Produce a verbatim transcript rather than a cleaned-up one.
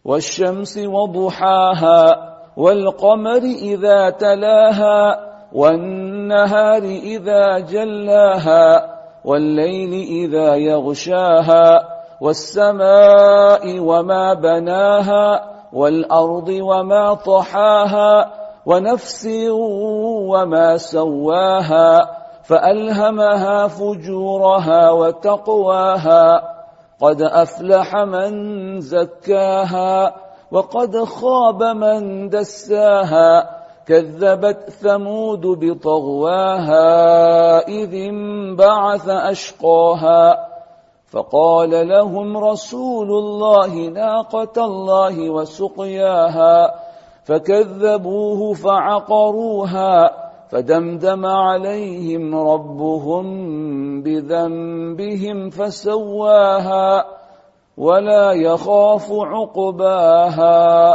والشمس وضحاها والقمر إذا تلاها والنهار إذا جلاها والليل إذا يغشاها والسماء وما بناها والأرض وما طحاها ونفس وما سواها فألهمها فجورها وتقواها قد أفلح من زكاها وقد خاب من دساها كذبت ثمود بطغواها إذ انبعث أشقاها فقال لهم رسول الله ناقة الله وسقياها فكذبوه فعقروها فدمدم عليهم ربهم بذنبهم فسواها ولا يخاف عقباها